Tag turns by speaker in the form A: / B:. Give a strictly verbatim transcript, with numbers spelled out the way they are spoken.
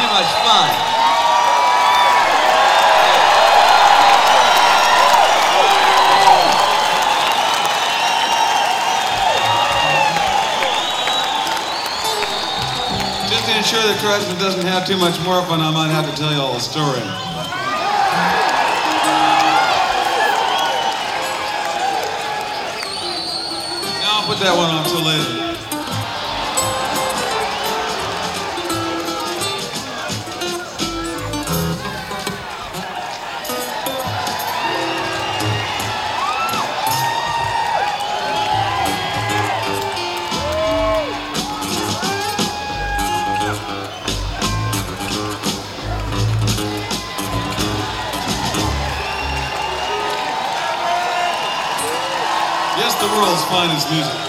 A: much fun. Just to ensure that Christmas doesn't have too much more fun, I might have to tell you all a story. Now I'll put that one on till later. Yes, the world's finest music.